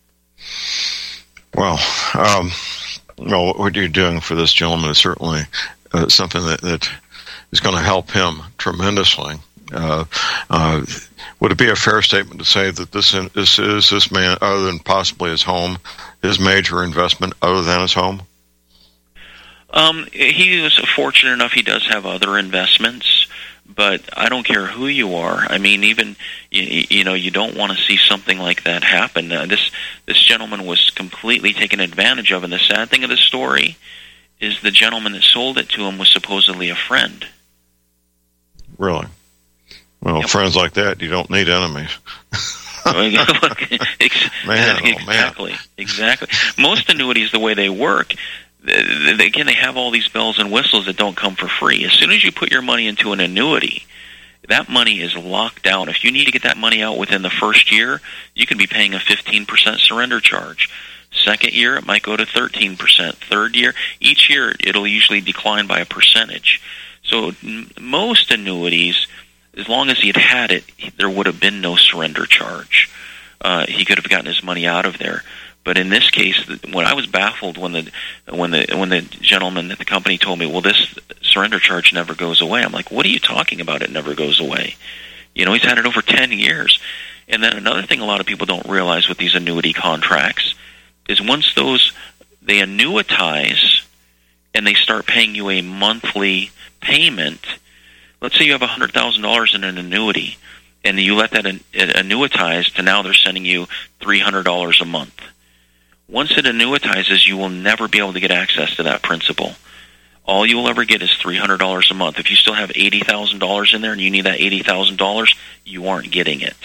Well, um, well, what you're doing for this gentleman is certainly uh, something that, that is going to help him tremendously. Uh, uh, would it be a fair statement to say that this, this is this man, other than possibly his home, his major investment other than his home? Um, he is fortunate enough he does have other investments, but I don't care who you are. I mean, even, you, you know, you don't want to see something like that happen. Uh, this this gentleman was completely taken advantage of, and the sad thing of the story is the gentleman that sold it to him was supposedly a friend. Really? Well, yep. Friends like that, you don't need enemies. man, exactly, oh, man. exactly. Most annuities, the way they work, they, again, they have all these bells and whistles that don't come for free. As soon as you put your money into an annuity, that money is locked down. If you need to get that money out within the first year, you can be paying a fifteen percent surrender charge. Second year, it might go to thirteen percent. Third year, each year, it'll usually decline by a percentage. So n- most annuities, as long as he had had it, there would have been no surrender charge. Uh, he could have gotten his money out of there. But in this case, when I was baffled when the when the when the gentleman at the company told me, "Well, this surrender charge never goes away," I'm like, "What are you talking about? It never goes away." You know, he's had it over ten years. And then another thing a lot of people don't realize with these annuity contracts is once those they annuitize and they start paying you a monthly payment. Let's say you have one hundred thousand dollars in an annuity, and you let that annuitize to now they're sending you three hundred dollars a month. Once it annuitizes, you will never be able to get access to that principal. All you will ever get is three hundred dollars a month. If you still have eighty thousand dollars in there and you need that eighty thousand dollars, you aren't getting it.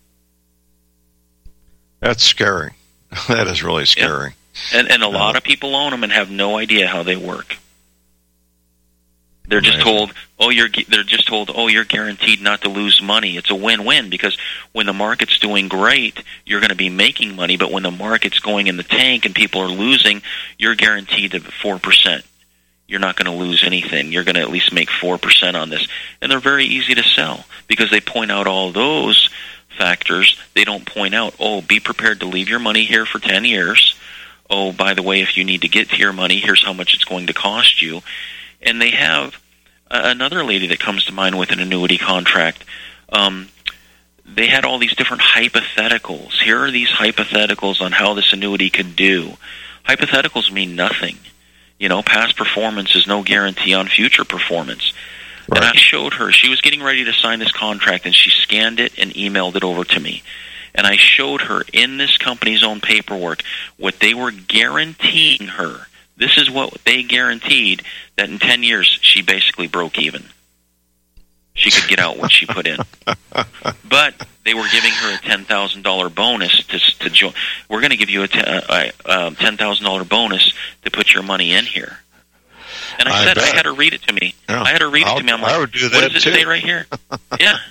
That's scary. That is really scary. Yeah. And, and a lot of people own them and have no idea how they work. They're just told, oh, you're. They're just told, oh, you're guaranteed not to lose money. It's a win-win because when the market's doing great, you're going to be making money. But when the market's going in the tank and people are losing, you're guaranteed to four percent. You're not going to lose anything. You're going to at least make four percent on this. And they're very easy to sell because they point out all those factors. They don't point out, oh, be prepared to leave your money here for ten years. Oh, by the way, if you need to get to your money, here's how much it's going to cost you. And they have uh, another lady that comes to mind with an annuity contract. Um, they had all these different hypotheticals. Here are these hypotheticals on how this annuity could do. Hypotheticals mean nothing. You know, past performance is no guarantee on future performance. Right. And I showed her, she was getting ready to sign this contract, and she scanned it and emailed it over to me. And I showed her in this company's own paperwork what they were guaranteeing her. This is what they guaranteed, that in ten years she basically broke even. She could get out what she put in. But they were giving her a ten thousand dollars bonus to to join. We're going to give you a, t- a, a ten thousand dollars bonus to put your money in here. And I, I said, bet. I had her read it to me. Yeah. I had her read I'll, it to me. I'm I like, would do what that does it too. say right here? Yeah,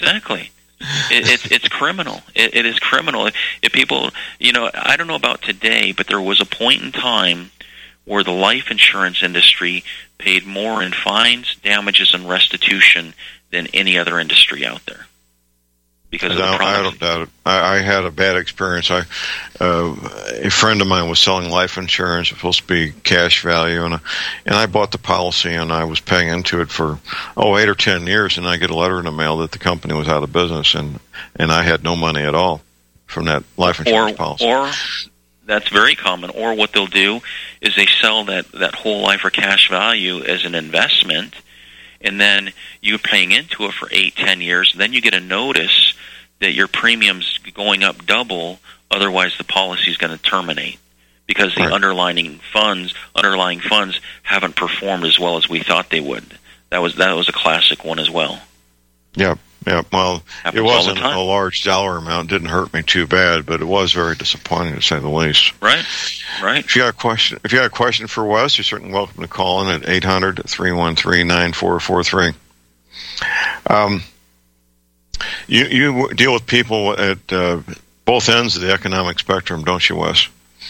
Exactly. It, it's it's criminal. It, it is criminal. If people, you know, I don't know about today, but there was a point in time where the life insurance industry paid more in fines, damages, and restitution than any other industry out there. Because of the I, I don't doubt it. I, I had a bad experience. I, uh, a friend of mine was selling life insurance. It was supposed to be cash value, and I, and I bought the policy, and I was paying into it for oh eight or ten years, and I get a letter in the mail that the company was out of business, and and I had no money at all from that life insurance or, policy. Or that's very common. Or what they'll do is they sell that that whole life or cash value as an investment, and then you're paying into it for eight, ten years. Then you get a notice that your premium's going up double, otherwise the policy is going to terminate because the right. underlying funds, underlying funds haven't performed as well as we thought they would. That was that was a classic one as well. Yeah, yeah. Well, Happens it wasn't all the time. a large dollar amount. Didn't hurt me too bad, but it was very disappointing to say the least. Right, right. If you got a question, if you got a question for Wes, you're certainly welcome to call in at eight hundred, three one three, nine four four three. Um. You you deal with people at uh, both ends of the economic spectrum, don't you, Wes?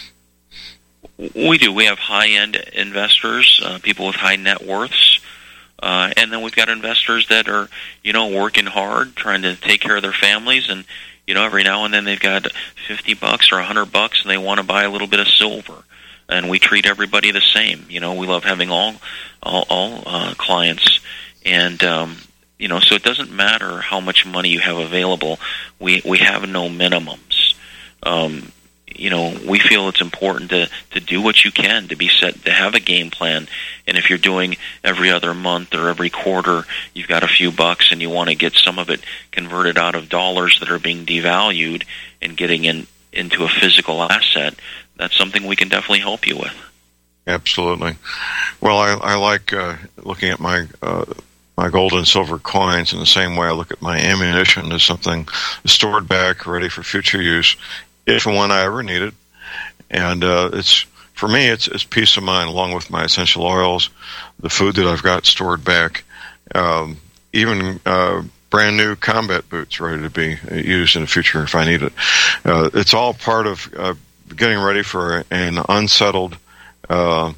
We do. We have high-end investors, uh, people with high net worths, uh, and then we've got investors that are, you know, working hard, trying to take care of their families, and you know, every now and then they've got fifty bucks or a hundred bucks, and they want to buy a little bit of silver. And we treat everybody the same. You know, we love having all all, all uh, clients, and um, you know, so it doesn't matter how much money you have available. We we have no minimums. Um, you know, we feel it's important to, to do what you can, to be set, to have a game plan. And if you're doing every other month or every quarter, you've got a few bucks and you want to get some of it converted out of dollars that are being devalued and getting in into a physical asset, that's something we can definitely help you with. Absolutely. Well, I, I like uh, looking at my uh, my gold and silver coins in the same way I look at my ammunition as something stored back, ready for future use, if and when I ever need it. And uh, it's for me, it's, it's peace of mind, along with my essential oils, the food that I've got stored back, um, even uh, brand new combat boots ready to be used in the future if I need it. Uh, it's all part of uh, getting ready for an unsettled, uh,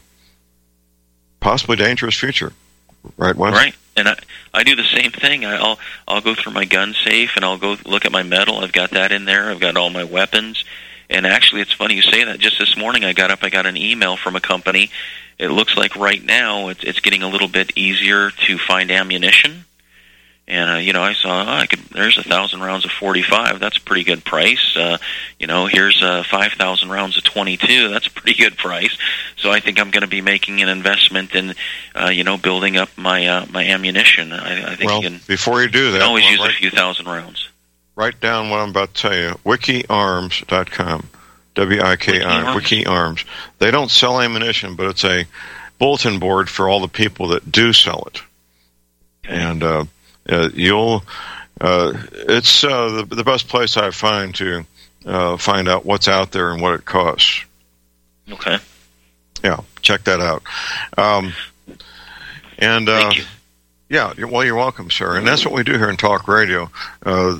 possibly dangerous future. Right, Wes? Right. And I, I do the same thing. I'll I'll go through my gun safe and I'll go look at my metal. I've got that in there. I've got all my weapons. And actually, it's funny you say that. Just this morning, I got up. I got an email from a company. It looks like right now it's, it's getting a little bit easier to find ammunition. And uh, you know, I saw oh, I could. There's a thousand rounds of forty-five. That's a pretty good price. Uh, you know, here's uh, five thousand rounds of twenty-two. That's a pretty good price. So I think I'm going to be making an investment in, uh, you know, building up my uh, my ammunition. I, I think well, you can. Before you do that, you can always well, use write, a few thousand rounds. Write down what I'm about to tell you. wiki arms dot com. W I K I. Wiki Arms. They don't sell ammunition, but it's a bulletin board for all the people that do sell it. Okay. And uh, uh, you'll. Uh, it's uh, the, the best place I find to uh, find out what's out there and what it costs. Okay. Yeah, check that out. Um, and uh, Thank you. Yeah, well, you're welcome, sir. And that's what we do here in Talk Radio. Uh,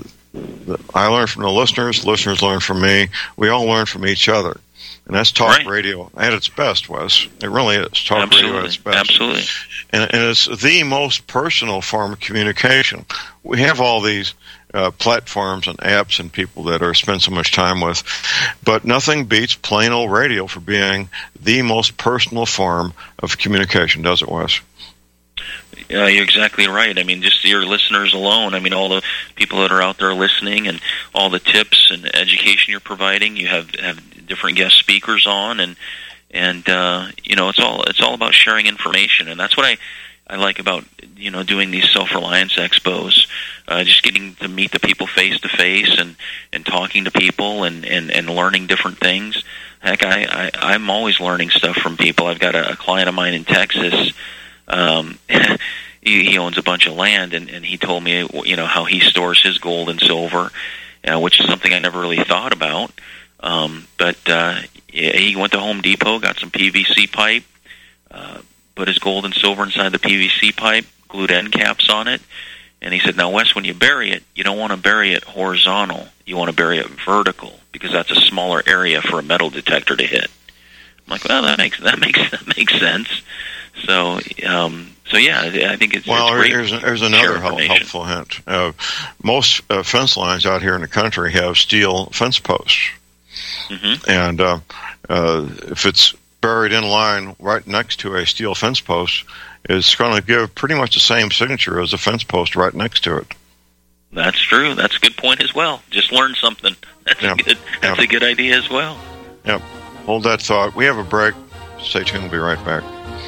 I learn from the listeners. Listeners learn from me. We all learn from each other. And that's Talk right. Radio at its best, Wes. It really is. Talk Absolutely. Radio at its best. Absolutely. And, and it's the most personal form of communication. We have all these uh, platforms and apps and people that are spend so much time with, but nothing beats plain old radio for being the most personal form of communication, does it, Wes? Yeah, you're exactly right. I mean, just your listeners alone. I mean, all the people that are out there listening, and all the tips and education you're providing. You have have different guest speakers on, and and uh, you know, it's all it's all about sharing information, and that's what I I like about you know doing these self-reliance expos. Uh, just getting to meet the people face to face, and and talking to people, and and and learning different things. Heck, I, I I'm always learning stuff from people. I've got a, a client of mine in Texas. Um, he, he owns a bunch of land, and, and he told me, you know, how he stores his gold and silver, uh, which is something I never really thought about. Um, but uh, he went to Home Depot, got some P V C pipe, uh, put his gold and silver inside the P V C pipe, glued end caps on it, And he said, now, Wes, when you bury it, you don't want to bury it horizontal. You want to bury it vertical because that's a smaller area for a metal detector to hit. I'm like, well, that makes that makes that makes sense. So, um, so yeah, I think it's well. It's great. Here's, here's another help, helpful hint. Uh, most uh, fence lines out here in the country have steel fence posts, mm-hmm. and uh, uh, if it's buried in line right next to a steel fence post, it's going to give pretty much the same signature as a fence post right next to it. That's true. That's a good point as well. Just learned something. That's yep. a good. That's yep. a good idea as well. Yep. Hold that thought. We have a break. Stay tuned. We'll be right back.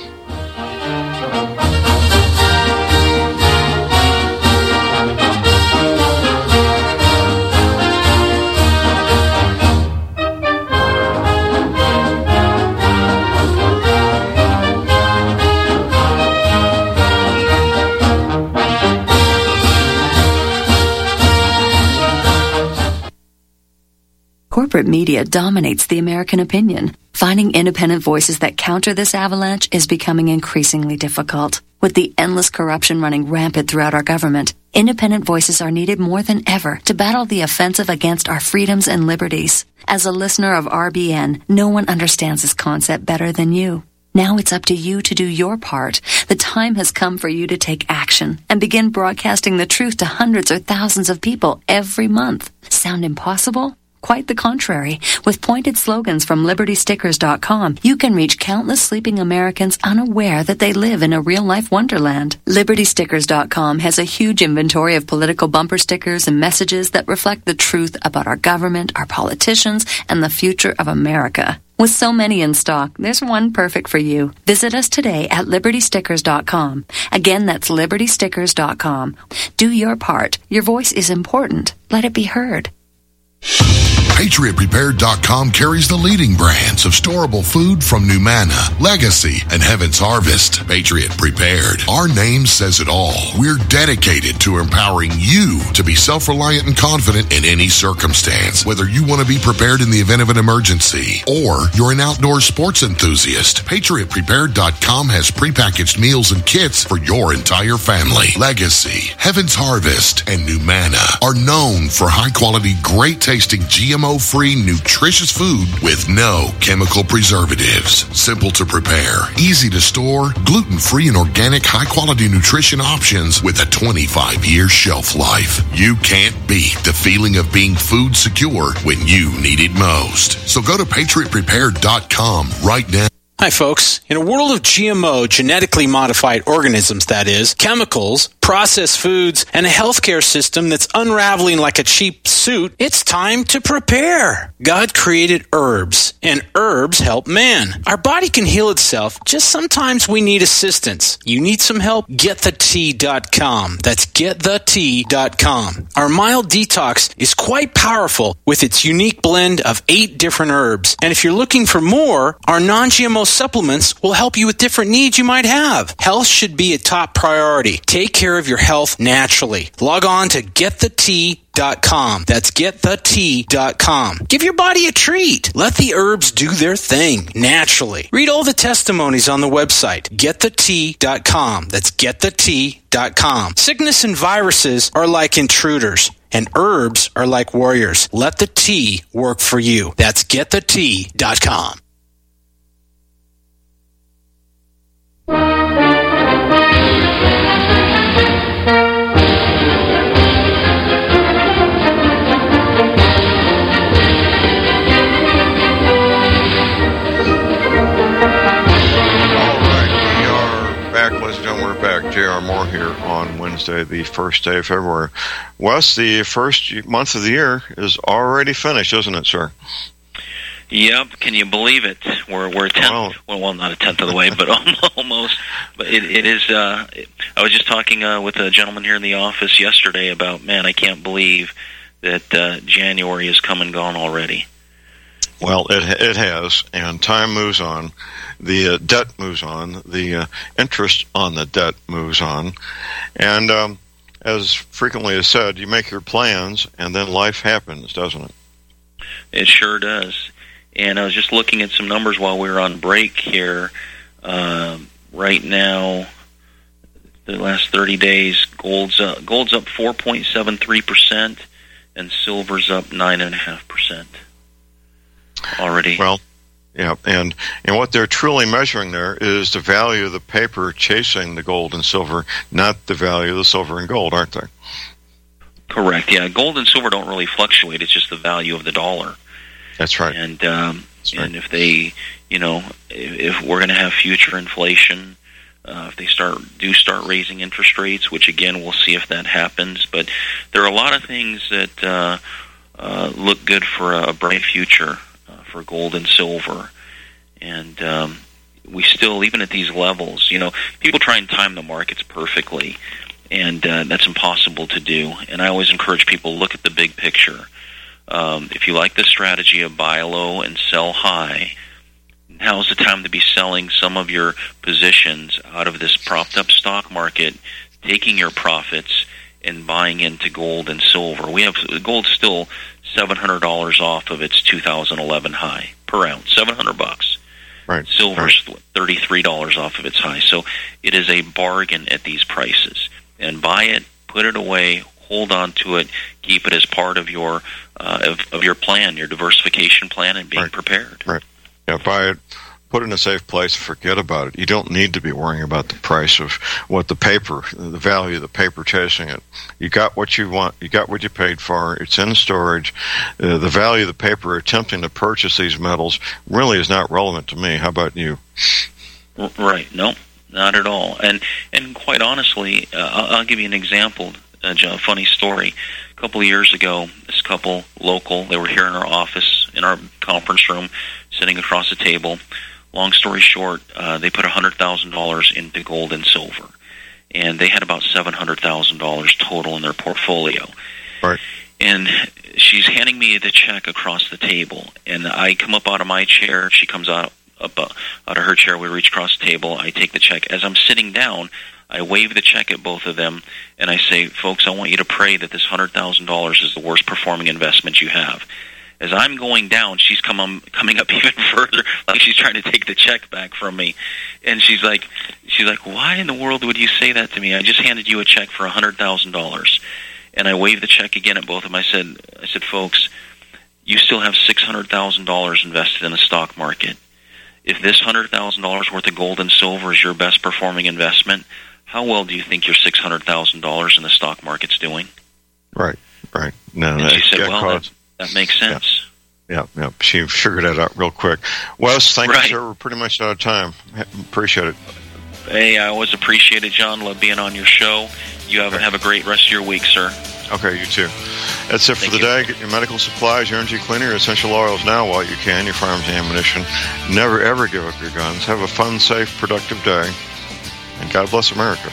Corporate media dominates the American opinion. Finding independent voices that counter this avalanche is becoming increasingly difficult. With the endless corruption running rampant throughout our government, independent voices are needed more than ever to battle the offensive against our freedoms and liberties. As a listener of R B N, no one understands this concept better than you. Now it's up to you to do your part. The time has come for you to take action and begin broadcasting the truth to hundreds or thousands of people every month. Sound impossible? Quite the contrary. With pointed slogans from Liberty Stickers dot com, you can reach countless sleeping Americans unaware that they live in a real-life wonderland. Liberty Stickers dot com has a huge inventory of political bumper stickers and messages that reflect the truth about our government, our politicians, and the future of America. With so many in stock, there's one perfect for you. Visit us today at Liberty Stickers dot com. Again, that's Liberty Stickers dot com. Do your part. Your voice is important. Let it be heard. Patriot Prepared dot com carries the leading brands of storable food from Numanna, Legacy, and Heaven's Harvest. Patriot Prepared. Our name says it all. We're dedicated to empowering you to be self-reliant and confident in any circumstance. Whether you want to be prepared in the event of an emergency or you're an outdoor sports enthusiast, Patriot Prepared dot com has prepackaged meals and kits for your entire family. Legacy, Heaven's Harvest, and Numanna are known for high-quality, great-tasting G M O-free, nutritious food with no chemical preservatives. Simple to prepare, easy to store, gluten-free and organic high-quality nutrition options with a twenty-five year shelf life. You can't beat the feeling of being food secure when you need it most. So go to Patriot Prepared dot com right now. Hi, folks. In a world of G M O, genetically modified organisms, that is, chemicals, processed foods, and a healthcare system that's unraveling like a cheap suit, it's time to prepare. God created herbs, and herbs help man. Our body can heal itself, just sometimes we need assistance. You need some help? get the tea dot com. That's get the tea dot com. Our mild detox is quite powerful with its unique blend of eight different herbs. And if you're looking for more, our non-G M O supplements will help you with different needs you might have. Health should be a top priority. Take care of your health naturally. Log on to get the tea dot com. That's get the tea dot com. Give your body a treat. Let the herbs do their thing naturally. Read all the testimonies on the website, get the tea dot com. That's get the tea dot com. Sickness and viruses are like intruders, and herbs are like warriors. Let the tea work for you. That's get the tea dot com. J R Moore here on Wednesday, the first day of February. Wes, the first month of the year is already finished, isn't it, sir? Yep. Can you believe it? We're we're a tenth. Wow. Well, well, not a tenth of the way, but almost. But it, it is. Uh, I was just talking uh, with a gentleman here in the office yesterday about, man, I can't believe that uh, January is come and gone already. Well, it it has, and time moves on. The uh, debt moves on. The uh, interest on the debt moves on. And um, as frequently as said, you make your plans, and then life happens, doesn't it? It sure does. And I was just looking at some numbers while we were on break here. Uh, right now, the last thirty days. Gold's uh, gold's up four point seven three percent, and silver's up nine and a half percent already. Well, yeah, and and what they're truly measuring there is the value of the paper chasing the gold and silver, not the value of the silver and gold, aren't they? Correct. Yeah, gold and silver don't really fluctuate. It's just the value of the dollar. That's right. And um, That's right. and if they, you know, if, if we're going to have future inflation, uh, if they start do start raising interest rates, which again we'll see if that happens. But there are a lot of things that uh, uh, look good for a bright future uh, for gold and silver, and um, we still, even at these levels, you know, people try and time the markets perfectly, and uh, that's impossible to do. And I always encourage people to look at the big picture. Um, if you like the strategy of buy low and sell high, now's the time to be selling some of your positions out of this propped up stock market, taking your profits and buying into gold and silver. We have gold's still seven hundred dollars off of its two thousand eleven high per ounce, seven hundred bucks. Right. Silver's right. thirty-three dollars off of its high. So it is a bargain at these prices. And buy it, put it away, hold on to it, keep it as part of your uh, of, of your plan, your diversification plan, and being right. prepared. Right. Yeah, buy it, put it in a safe place, forget about it. You don't need to be worrying about the price of what the paper, the value of the paper chasing it. You got what you want. You got what you paid for. It's in storage. Uh, the value of the paper attempting to purchase these metals really is not relevant to me. How about you? Right. No, not at all. And and quite honestly, uh, I'll, I'll give you an example. Uh, a funny story. A couple of years ago, this couple, local, they were here in our office, in our conference room, sitting across the table. Long story short, uh, they put one hundred thousand dollars into gold and silver, and they had about seven hundred thousand dollars total in their portfolio. Right. And she's handing me the check across the table, and I come up out of my chair, she comes out, up uh, out of her chair, we reach across the table, I take the check. As I'm sitting down, I wave the check at both of them, and I say, folks, I want you to pray that this one hundred thousand dollars is the worst performing investment you have. As I'm going down, she's come um, coming up even further, like she's trying to take the check back from me. And she's like, she's like, why in the world would you say that to me? I just handed you a check for one hundred thousand dollars. And I waved the check again at both of them. I said, I said, folks, you still have six hundred thousand dollars invested in the stock market. If this one hundred thousand dollars worth of gold and silver is your best performing investment, how well do you think your six hundred thousand dollars in the stock market's doing? Right, right. No, and that, she said, well, caused, that, that makes sense. Yeah, yeah, yeah. She figured that out real quick. Wes, thank right. you, sir. We're pretty much out of time. Appreciate it. Hey, I always appreciate it, John. Love being on your show. You have, have a great rest of your week, sir. Okay, you too. That's it for Thank the you. day. Get your medical supplies, your energy cleaner, your essential oils now while you can, your firearms and ammunition. Never, ever give up your guns. Have a fun, safe, productive day. And God bless America.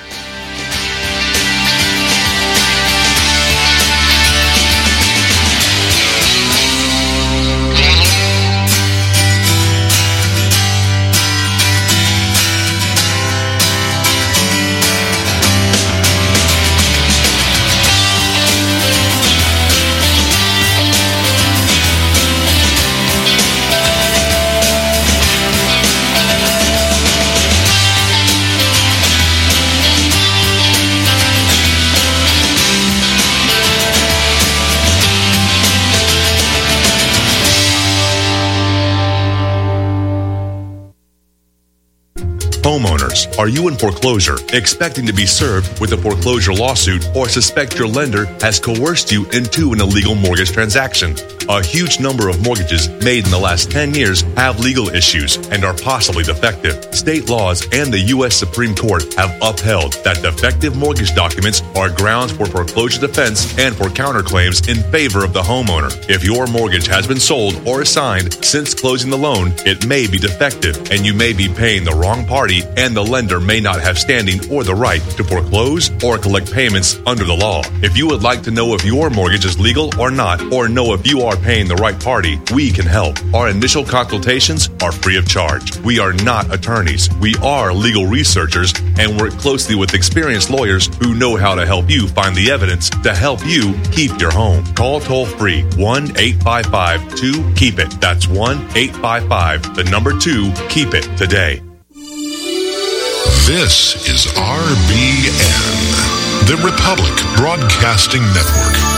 Homeowners, are you in foreclosure, expecting to be served with a foreclosure lawsuit, or suspect your lender has coerced you into an illegal mortgage transaction? A huge number of mortgages made in the last ten years have legal issues and are possibly defective. State laws and the U S Supreme Court have upheld that defective mortgage documents are grounds for foreclosure defense and for counterclaims in favor of the homeowner. If your mortgage has been sold or assigned since closing the loan, it may be defective and you may be paying the wrong party, and the lender may not have standing or the right to foreclose or collect payments under the law. If you would like to know if your mortgage is legal or not, or know if you are paying the right party, we can help. Our initial consultations are free of charge. We are not attorneys. We are legal researchers and work closely with experienced lawyers who know how to help you find the evidence to help you keep your home. Call toll free one eight five five two keep it. That's one eight five five, the number two, keep it today. This is R B N, the Republic Broadcasting Network.